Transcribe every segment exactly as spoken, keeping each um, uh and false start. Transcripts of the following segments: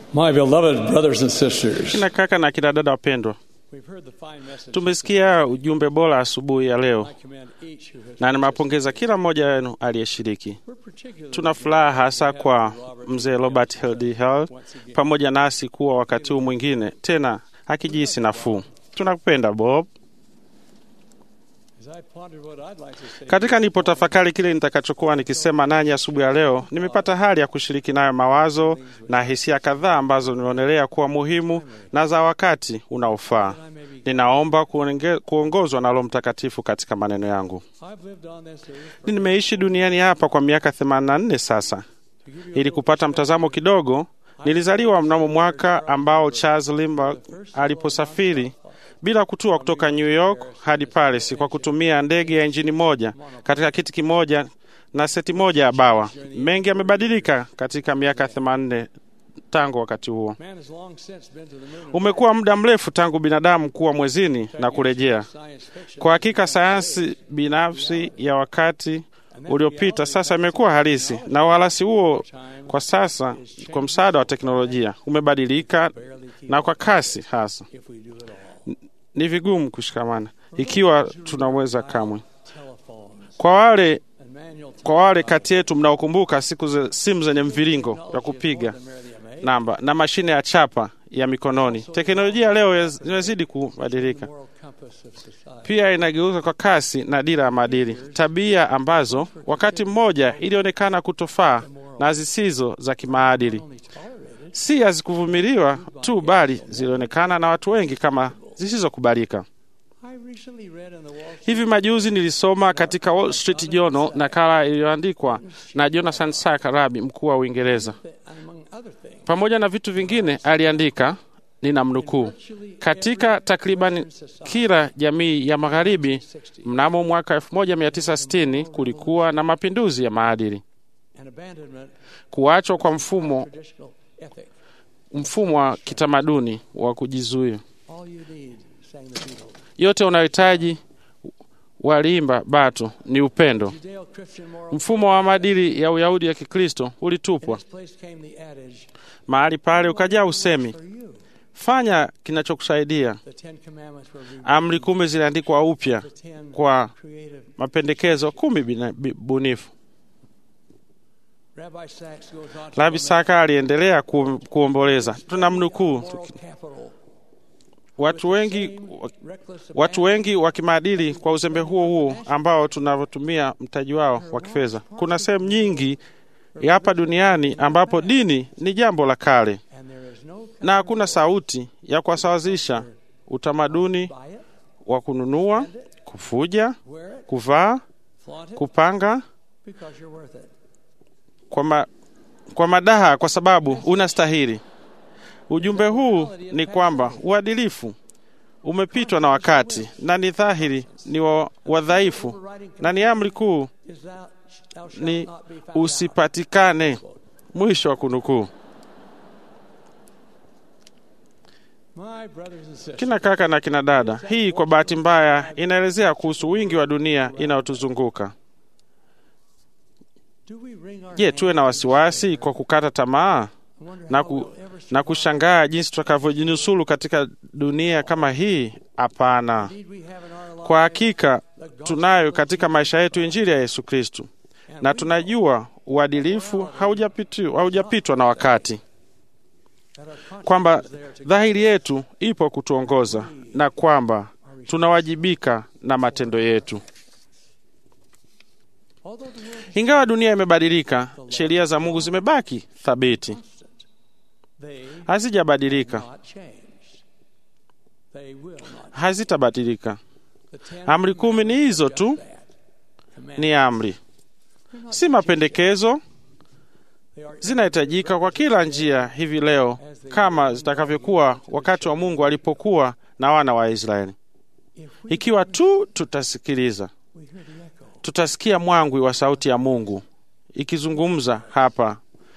My beloved brothers and sisters, Kina kaka na kina dada wapendwa, tumesikia ujumbe bora asubuhi ya leo, na nimewapongeza kila mmoja wenu aliyeshiriki. Tuna furaha hasa kwa mzee Robert H. Hall pamoja nasi kuwa wakati huu mwingine tena akijihisi nafuu. Tunakupenda Bob. Katika nilipotafakari kile nitakachokuwa nikisema nanyi asubuhi ya leo, nimepata hali ya kushiriki nayo mawazo na hisia kadhaa ambazo nilionelea kuwa muhimu na za wakati unaofaa. Ninaomba kuongozwa na Roho Mtakatifu katika maneno yangu. Nimeishi duniani hapa kwa miaka themanini na nne sasa. Ili kupata mtazamo kidogo, nilizaliwa mnamo mwaka ambao Charles Lindbergh aliposafiri bila kutua kutoka New York hadi Paris kwa kutumia ndege ya injini moja katika kiti kimoja na seti moja ya bawa. Mengi yamebadilika katika miaka themanini na nne tangu wakati huo. Umekuwa muda mrefu tangu binadamu kuwa mwezini na kurejea. Kwa hakika sayansi binafsi ya wakati uliopita sasa imekuwa halisi, na uhalisi huo kwa sasa kwa msaada wa teknolojia umebadilika na kwa kasi hasa. Ni vigumu kushikamana ikiwa tunaweza kamwe. Kwa wale kwa wale kati yetu mnaokumbuka siku za simu zenye mviringo ya kupiga namba na mashine ya chapa ya mikononi, teknolojia leo inazidi kubadilika. Pia inageuka kwa kasi na dira ya maadili, tabia ambazo wakati mmoja ilionekana kutofaa na zisizo za kimaadili. Si hazikuvumiliwa tu, bali zilionekana na watu wengi kama zisizokubalika. Hivi majuzi nilisoma katika Wall Street Journal nakala iliyoandikwa na Jonathan Sachs, mkuu wa Uingereza. Pamoja na vitu vingine aliandika, ninamnukuu, katika takriban kila jamii ya magharibi mnamo mwaka elfu moja mia tisa sitini kulikuwa na mapinduzi ya maadili, kuachwa kwa mfumo mfumo wa kitamaduni wa kujizuia. Yote unayohitaji, waliimba Bato, ni upendo. Mfumo wa maadili ya Uyahudi ya Kikristo ulitupwa. Mahali pale ukajaa usemi, fanya kinachokusaidia. Amri kumi ziliandikwa upya kwa mapendekezo kumi bunifu. Rabbi Sachs aliendelea ku, kuomboleza. Tunamnukuu, Watu wengi watu wengi wa kimaadili kwa uzembe huo huo ambao tunavotumia mtaji wao wa kifedha. Kuna sehemu nyingi hapa duniani ambapo dini ni jambo la kale, na hakuna sauti ya kuwasawazisha utamaduni wa kununua, kufuja, kuvaa, kupanga kwa, ma, kwa madaha kwa sababu unastahili. Ujumbe huu ni kwamba uadilifu umepitwa na wakati na ni dhahiri ni wa wadhaifu, na ni amri kuu ni usipatikane. Mwisho wa kunukuu. Kina kaka na kina dada, hii kwa bahati mbaya inaelezea kuhusu wingi wa dunia inayotuzunguka. Je, tuwe na wasiwasi kwa kukata tamaa na, ku, na kushangaa jinsi tutakavyojinusuru katika dunia kama hii? Hapana. Kwa hakika tunayo katika maisha yetu Injili ya Yesu Kristo, na tunajua uadilifu haujapitwa haujapitwa na wakati, kwamba dhahiri yetu ipo kutuongoza na kwamba tunawajibika na matendo yetu. Ingawa dunia imebadilika, sheria za Mungu zimebaki thabiti. Hazijabadilika, hazitabadilika. Amri kumi ni hizo tu, ni amri, si mapendekezo. Zinahitajika kwa kila njia hivi leo kama zitakavyokuwa wakati wa Mungu alipokuwa na wana wa Israeli. Ikiwa tu tutasikiliza, tutasikia mwangwi wa sauti ya Mungu ikizungumza hapa,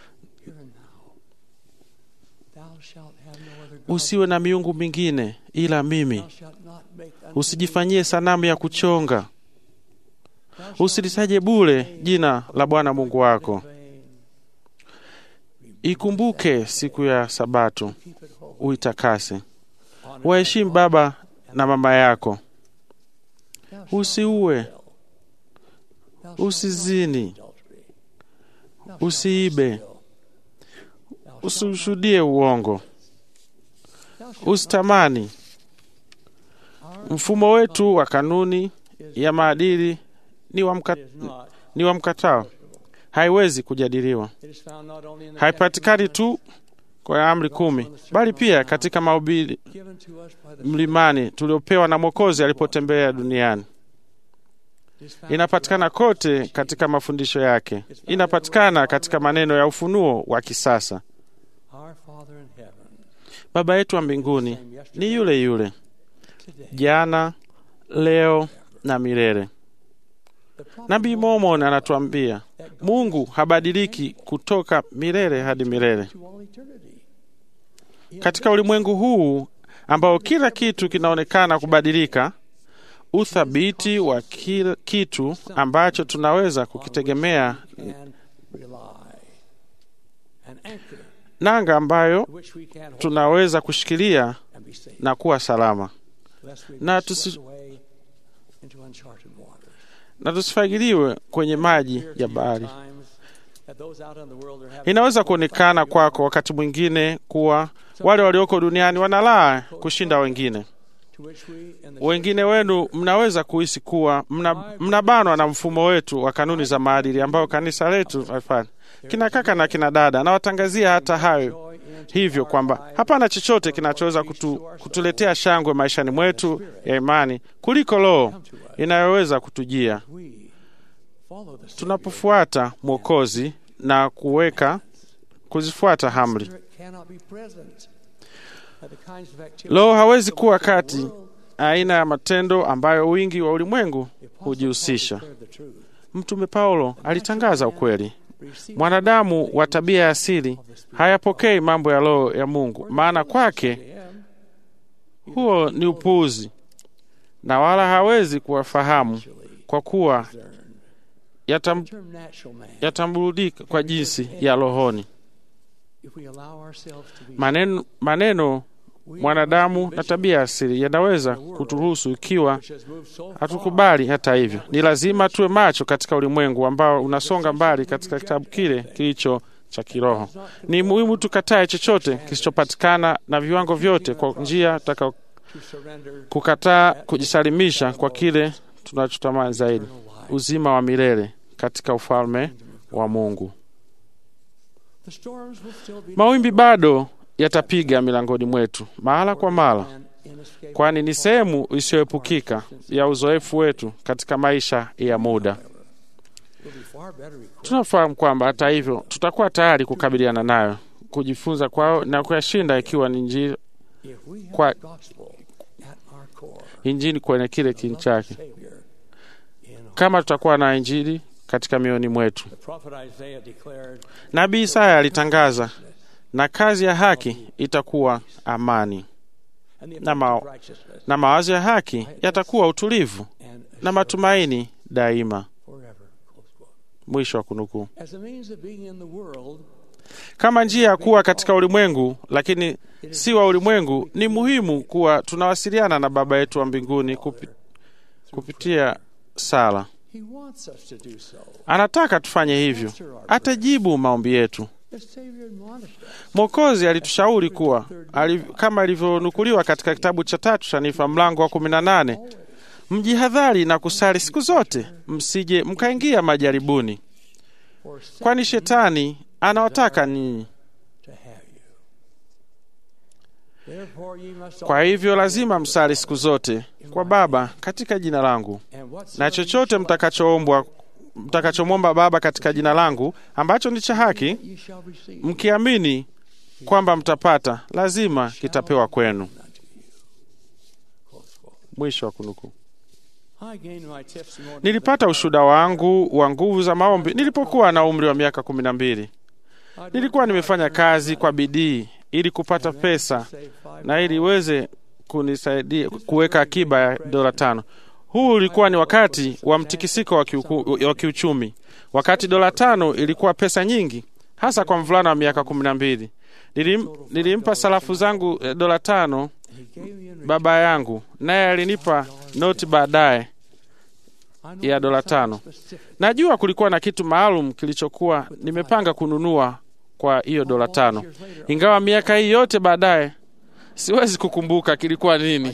usiwe na miungu mingine ila mimi. Usijifanyie sanamu ya kuchonga. Usilitaje bure jina la Bwana Mungu wako. Ikumbuke siku ya Sabato, uitakase. Waheshimu baba na mama yako. Usiue, usizini, usiibe, usishuhudie uongo, usitamani. Mfumo wetu wa kanuni ya maadili ni wa mka, ni wa mkatao, haiwezi kujadiliwa. Haipatikani tu kwa amri kumi, bali pia katika mahubiri mlimani tuliopewa na Mwokozi alipotembea duniani. Inapatikana kote katika mafundisho yake. Inapatikana katika maneno ya ufunuo wa kisasa. Baba yetu wa mbinguni ni yule yule, jana, leo na milele. Nabii Mormon anatuambia Mungu habadiliki kutoka milele hadi milele. Katika ulimwengu huu ambao kila kitu kinaonekana kubadilika, uthabiti wa kila kitu ambacho tunaweza kukitegemea, nanga ambayo tunaweza kushikilia na kuwa salama, na tusi na tusifagiliwe kwenye maji ya bahari. Inaweza kuonekana kwako wakati mwingine kuwa wale walioko duniani wanalaa kushinda wengine. Wengine wenu mnaweza kuhisi kuwa mnabanwa na mfumo wetu wa kanuni za maadili ambao kanisa letu hafanya. Kina kaka na kina dada, na watangazia hata hayo hivyo kwamba hapana chochote kinachoweza kutu, kutuletea shangwe maishani mwetu ya imani kuliko Roho inayoweza kutujia tunapofuata Mwokozi na kuweka kuzifuata amri. Roho hawezi kuwa kati aina ya matendo ambayo wingi wa ulimwengu hujihusisha. Mtume Paulo alitangaza ukweli. Mwanadamu wa tabia ya asili hayapokei mambo ya Roho ya Mungu, maana kwake huo ni upuuzi, na wala hawezi kuwafahamu kwa kuwa yatam, yatamburudika kwa jinsi ya rohoni. Maneno, maneno mwanadamu na tabia ya asili yanaweza kuturuhusu ikiwa hatukubali. Hata hivyo, ni lazima tuwe macho katika ulimwengu ambao unasonga mbali katika kitabu kile kilicho cha kiroho. Ni muhimu tukatae chochote kisichopatikana na viwango vyote kwa njia taka kukataa kujisalimisha kwa kile tunachotamani zaidi, uzima wa milele katika ufalme wa Mungu. Mawimbi bado yatapiga milangoni mwetu mara kwa mara, kwani ni sehemu isiyoepukika ya uzoefu wetu katika maisha ya muda. Tunafahamu kwamba hata hivyo tutakuwa tayari kukabiliana nayo, kujifunza kwao na kuyashinda ikiwa ni injili kwa injili kwenye kile kiini chake. Kama tutakuwa na injili katika mioyoni mwetu. Nabii Isaya alitangaza, na kazi ya haki itakuwa amani, na, ma na mawazo ya haki yatakuwa utulivu na matumaini daima. Mwisho wa kunukuu. Kama njia ya kuwa katika ulimwengu lakini si wa ulimwengu, ni muhimu kuwa tunawasiliana na Baba yetu wa mbinguni kupi, kupitia sala. Anataka tufanye hivyo. Atajibu maombi yetu. Mwokozi alitushauri kuwa aliv, kama ilivyonukuliwa katika kitabu cha tatu cha Nifa mlango wa kumi na nane, mjihadhari na kusali siku zote, msije mkaingia majaribuni, kwani shetani anawataka ninyi. Kwa hivyo lazima msali siku zote kwa Baba katika jina langu, na chochote mtakachoombwa mtakachomwomba Baba katika jina langu, ambacho ni cha haki, mkiamini kwamba mtapata, lazima kitapewa kwenu. Mwisho wa kunukuu. Nilipata ushuhuda wangu wa nguvu za maombi nilipokuwa na umri wa miaka kumi na mbili. Nilikuwa nimefanya kazi kwa bidii ili kupata pesa na ili iweze kunisaidia kuweka akiba ya dola tano. Huu ulikuwa ni wakati wa mtikisiko wa kiuchumi. Wakati dola tano ilikuwa pesa nyingi, hasa kwa mvulana wa miaka kumi na mbili. Nilim, nilimpa sarafu zangu eh, dola tano baba yangu, naye alinipa noti baadaye ya dola tano. Najua kulikuwa na kitu maalum kilichokuwa nimepanga kununua kwa hiyo dola tano. Ingawa miaka hii yote baadaye siwezi kukumbuka kilikuwa nini.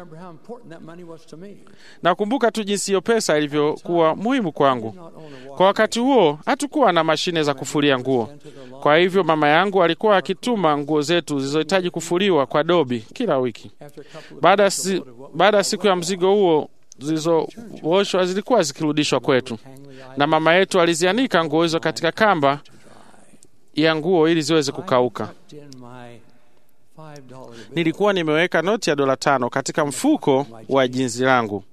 Nakumbuka tu jinsi hiyo pesa ilivyokuwa muhimu kwangu. Kwa wakati huo hatukuwa na mashine za kufulia nguo. Kwa hivyo mama yangu alikuwa akituma nguo zetu zilizohitaji kufuliwa kwa dobi kila wiki. Baada si, baada siku ya mzigo huo zilizooshwa zilikuwa zikirudishwa kwetu, na mama yetu alizianika nguo hizo katika kamba ya nguo ili ziweze kukauka. Nilikuwa nimeweka noti ya dola tano katika mfuko wa jinsi langu,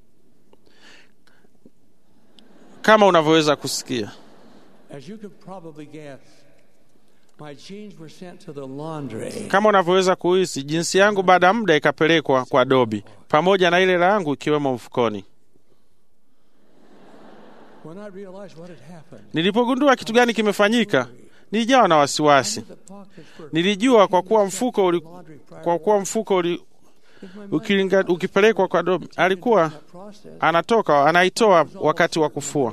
kama unavyoweza kusikia. Kama unavyoweza kuhisi, jinsi yangu baada ya muda ikapelekwa kwa dobi pamoja na ile langu ikiwemo mfukoni. Nilipogundua kitu gani kimefanyika, nilijawa na wasiwasi. Nilijua kwa kuwa mfuko uli, kwa kuwa mfuko uli, ukilinga, ukipelekwa kwa dobi alikuwa anatoka anaitoa wakati wa kufua.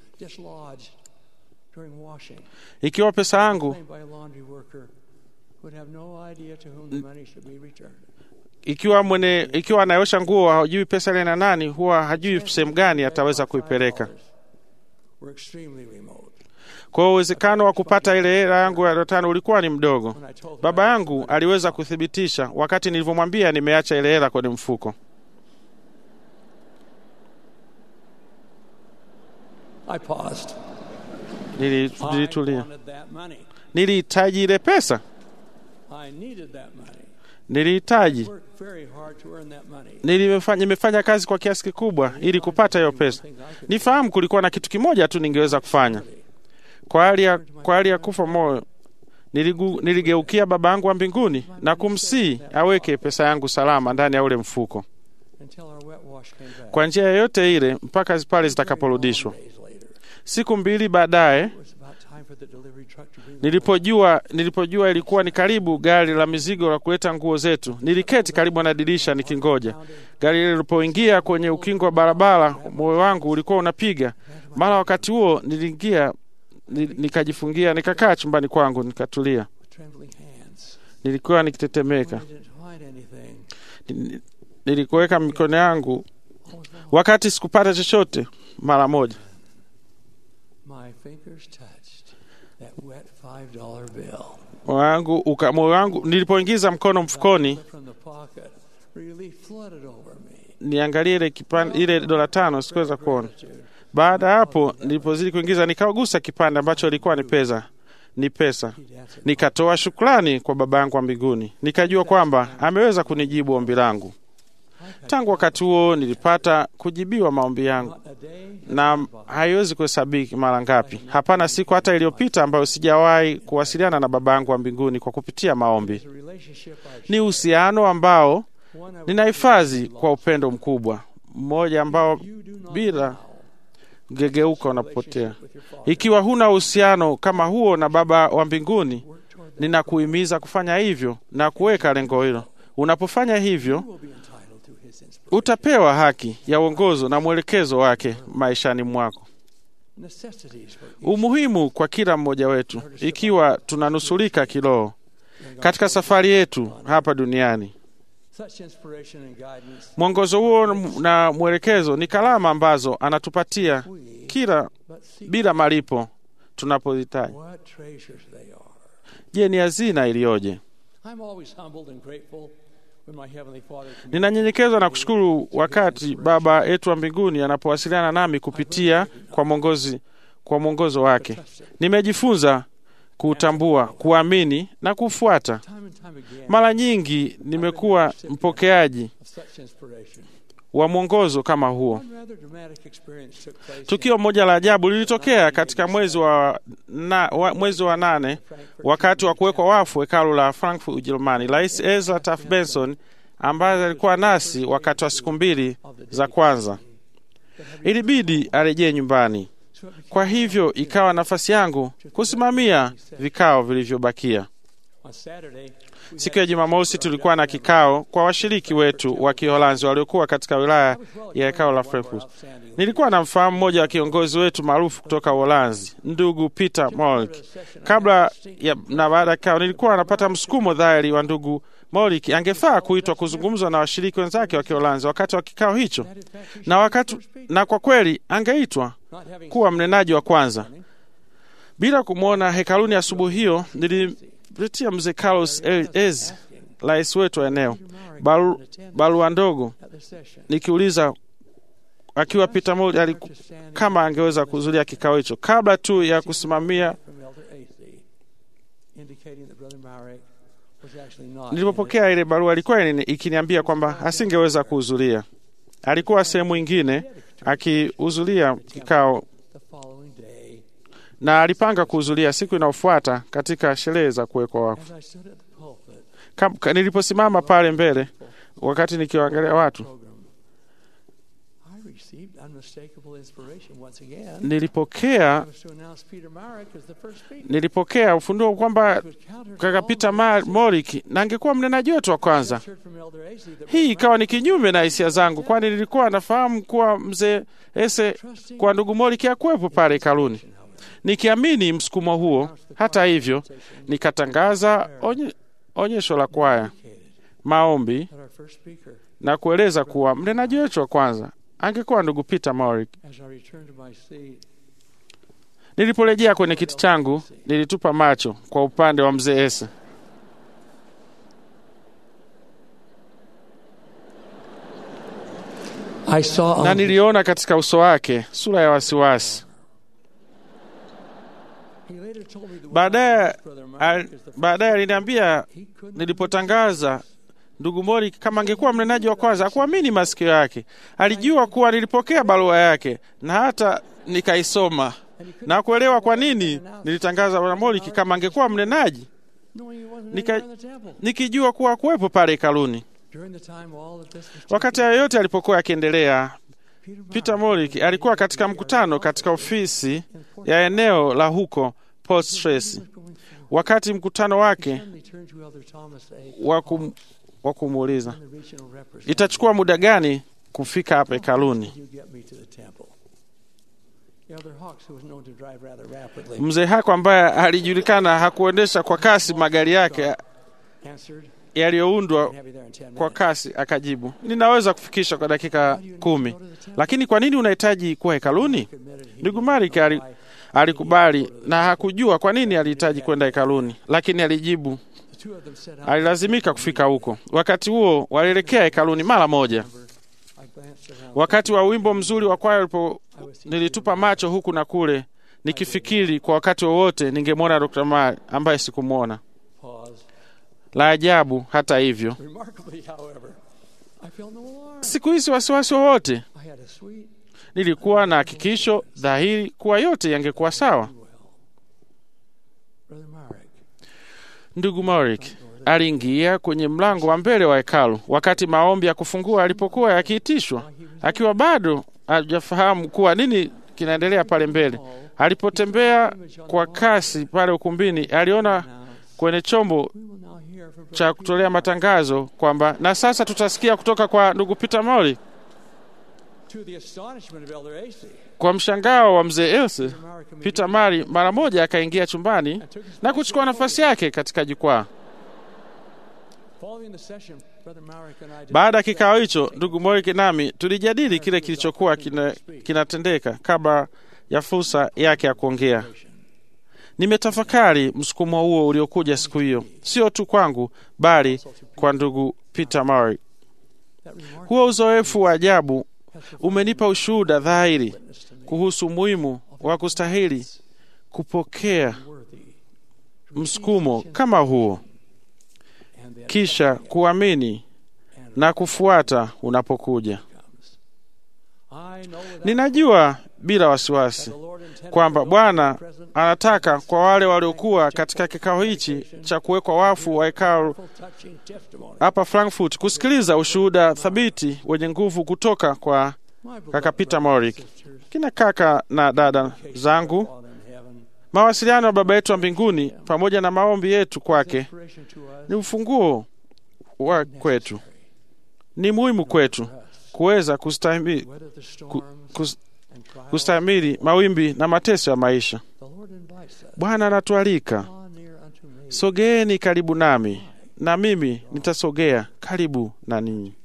Ikiwa pesa yangu ikiwa mwene ikiwa anaosha nguo hajui pesa ile na nani, huwa hajui sehemu gani ataweza kuipeleka. Kwa uwezekano wa kupata ile hela yangu ya tano ulikuwa ni mdogo. Baba yangu aliweza kuthibitisha wakati nilivyomwambia nimeacha ile hela kwenye mfuko. I paused. Nilitulia. Nilihitaji ile pesa. Nilihitaji. Nilimefanya nimefanya kazi kwa kiasi kikubwa ili kupata hiyo pesa. Nifahamu kulikuwa na kitu kimoja tu ningeweza kufanya. Kwa hali ya kwa hali ya kufa moyo, niligu, niligeukia baba yangu wa mbinguni na kumsihi aweke pesa yangu salama ndani ya ule mfuko, kwa njia yoyote ile mpaka pale zitakaporudishwa. Siku mbili baadaye, nilipojua nilipojua ilikuwa ni karibu gari la mizigo la kuleta nguo zetu, niliketi karibu na dirisha nikingoja. Gari ile lilipoingia kwenye ukingo wa barabara, moyo wangu ulikuwa unapiga. Mara wakati huo niliingia, nikajifungia, nikakaa chumbani kwangu nikatulia. Nilikuwa nikitetemeka. Nilikuweka mikono yangu wakati sikupata chochote mara moja. Wangu uka moyo wangu nilipoingiza mkono mfukoni niangalie ile kipande ile dola tano, sikuweza kuona. Baada hapo nilipozidi kuingiza nikagusa kipande ambacho ilikuwa ni pesa. Ni pesa. Nikatoa shukrani kwa baba yangu wa mbinguni. Nikajua kwamba ameweza kunijibu ombi langu. Tangu wakati huo nilipata kujibiwa maombi yangu, na haiwezi kuhesabiki mara ngapi. Hapana siku hata iliyopita ambayo sijawahi kuwasiliana na baba yangu wa mbinguni kwa kupitia maombi. Ni uhusiano ambao ninahifadhi kwa upendo mkubwa, mmoja ambao bila gegeuka unapotea. Ikiwa huna uhusiano kama huo na baba wa mbinguni, ninakuhimiza kufanya hivyo na kuweka lengo hilo. Unapofanya hivyo, utapewa haki ya uongozo na mwelekezo wake maishani mwako. Umuhimu kwa kila mmoja wetu ikiwa tunanusurika kiroho katika safari yetu hapa duniani. Mwongozo huo na mwelekezo ni kalama ambazo anatupatia kila bila malipo tunapohitaji. Je, ni hazina iliyoje! Ninanyenyekezwa na kushukuru wakati Baba yetu wa mbinguni anapowasiliana nami kupitia kwa mwongozi kwa mwongozo wake. Nimejifunza kutambua, kuamini na kufuata. Mara nyingi nimekuwa mpokeaji wa mwongozo kama huo. Tukio moja la ajabu lilitokea katika mwezi wa, na, wa mwezi wa nane wakati wa kuwekwa wafu hekalu la Frankfurt, Ujerumani. Rais Ezra Taft Benson ambaye alikuwa nasi wakati wa siku mbili za kwanza, ilibidi arejee nyumbani. Kwa hivyo ikawa nafasi yangu kusimamia vikao vilivyobakia. Siku ya Jumamosi tulikuwa na kikao kwa washiriki wetu wa Kiholanzi waliokuwa katika wilaya ya hekalo la Frankfurt. Nilikuwa na mfahamu mmoja wa kiongozi wetu maarufu kutoka Uholanzi, ndugu Peter Molik. Kabla ya na baada ya kikao nilikuwa napata msukumo dhahiri wa ndugu Molik angefaa kuitwa kuzungumza na washiriki wenzake wa Kiholanzi wakati wa kikao hicho. Na wakati na kwa kweli angeitwa kuwa mnenaji wa kwanza. Bila kumwona hekaluni asubuhi hiyo, nilipitia mzee Carlos Ez, rais wetu wa eneo, barua baru ndogo nikiuliza akiwa Peter Molik kama angeweza kuhudhuria kikao hicho kabla tu ya kusimamia. Nilipopokea ile barua ilikuwa ikiniambia kwamba asingeweza kuhudhuria. Alikuwa sehemu nyingine akihudhuria kikao na alipanga kuhudhuria siku inayofuata katika sherehe za kuwekwa wakfu. Niliposimama pale mbele wakati nikiwaangalia watu, nilipokea nilipokea ufunuo kwamba kaka Peter Molik na angekuwa mnenaji wetu wa kwanza. Hii ikawa ni kinyume na hisia zangu, kwani nilikuwa nafahamu kuwa mzee Ese kwa ndugu Molik hakuwepo pale hekaluni. Nikiamini msukumo huo, hata hivyo, nikatangaza onye, onyesho la kwaya, maombi na kueleza kuwa mnenaji wetu wa kwanza angekuwa ndugu Peter Molik. Niliporejea kwenye kiti changu, nilitupa macho kwa upande wa mzee Ese. Na niliona katika uso wake sura ya wasiwasi. Baadaye baadaye aliniambia nilipotangaza ndugu Molik kama angekuwa mnenaji wa kwanza, hakuamini masikio yake. Alijua kuwa nilipokea barua yake na hata nikaisoma na kuelewa kwa nini nilitangaza bwana Molik kama angekuwa mnenaji, Nika, nikijua kuwa kuwepo pale hekaluni. Wakati yote alipokuwa akiendelea, Peter Molik alikuwa katika mkutano katika ofisi ya eneo la huko Port Tracy. Wakati mkutano wake wakum, wakumuuliza itachukua muda gani kufika hapa hekaluni, mzee Hako ambaye alijulikana hakuendesha kwa kasi magari yake yaliyoundwa kwa kasi akajibu, ninaweza kufikisha kwa dakika kumi. Lakini kwa nini unahitaji kuwa hekaluni? Ndugu Molik alikubali na hakujua kwa nini alihitaji kwenda hekaluni, lakini alijibu alilazimika kufika huko. Wakati huo walielekea hekaluni mara moja. Wakati wa wimbo mzuri wa kwaya ulipo, nilitupa macho huku na kule nikifikiri kwa wakati wowote ningemwona Doctor Mar ambaye sikumwona. La ajabu hata hivyo, siku hizi wasiwasi wowote. Nilikuwa na hakikisho dhahiri kuwa yote yangekuwa sawa. Ndugu Molik aliingia kwenye mlango wa mbele wa hekalu wakati maombi ya kufungua alipokuwa yakiitishwa, akiwa bado hajafahamu kuwa nini kinaendelea pale mbele. Alipotembea kwa kasi pale ukumbini, aliona kwenye chombo cha kutolea matangazo kwamba na sasa tutasikia kutoka kwa ndugu Peter Molik. Kwa mshangao wa mzee Ese, Peter Molik mara moja akaingia chumbani na kuchukua nafasi yake katika jukwaa. Baada ya kikao hicho, ndugu Molik nami tulijadili kile kilichokuwa kinatendeka kina kabla ya fursa yake ya kuongea. Nimetafakari msukumo huo uliokuja siku hiyo, sio tu kwangu bali kwa ndugu Peter Molik. Huo uzoefu wa ajabu umenipa ushuhuda dhahiri kuhusu umuhimu wa kustahili kupokea msukumo kama huo, kisha kuamini na kufuata unapokuja. Ninajua bila wasiwasi kwamba Bwana anataka kwa wale waliokuwa katika kikao hichi cha kuwekwa wafu wa hekalu hapa Frankfurt kusikiliza ushuhuda thabiti wenye nguvu kutoka kwa kaka Peter Morik, kina kaka na dada zangu, mawasiliano ya Baba yetu wa mbinguni pamoja na maombi yetu kwake ni ufunguo wa kwetu. Ni muhimu kwetu kuweza kustahimili ku, kus, kustahimili mawimbi na mateso ya maisha. Bwana anatualika, sogeeni karibu nami na mimi nitasogea karibu na ninyi.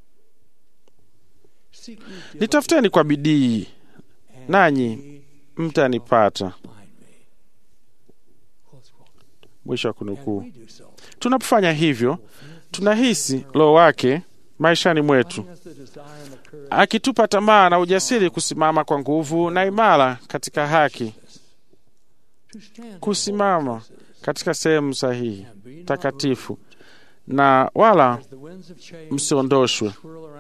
Nitafuteni kwa bidii nanyi mtanipata. Mwisho wa kunukuu. Tunapofanya hivyo, tunahisi Roho wake maishani mwetu, akitupa tamaa na ujasiri kusimama kwa nguvu na imara katika haki, kusimama katika sehemu sahihi takatifu, na wala msiondoshwe.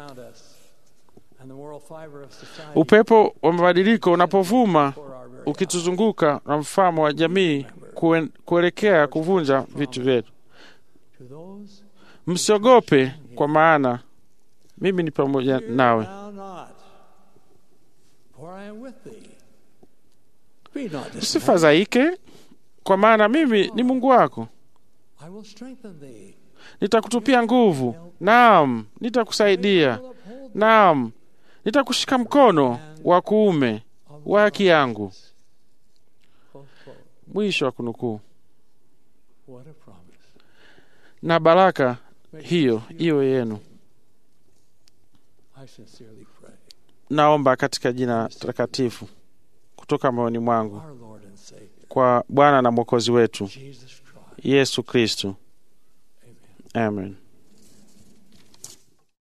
Upepo wa mabadiliko unapovuma ukituzunguka na mfamo wa jamii kue, kuelekea kuvunja vitu vyetu, msiogope, kwa maana mimi ni pamoja nawe. Usifadhaike, kwa maana mimi ni Mungu wako. Nitakutupia nguvu, naam, nitakusaidia, naam, nitakushika mkono wa kuume wa haki yangu. Mwisho wa kunukuu. Na baraka hiyo iwe yenu. Naomba katika jina takatifu kutoka moyoni mwangu kwa Bwana na Mwokozi wetu Yesu Kristo. Amen.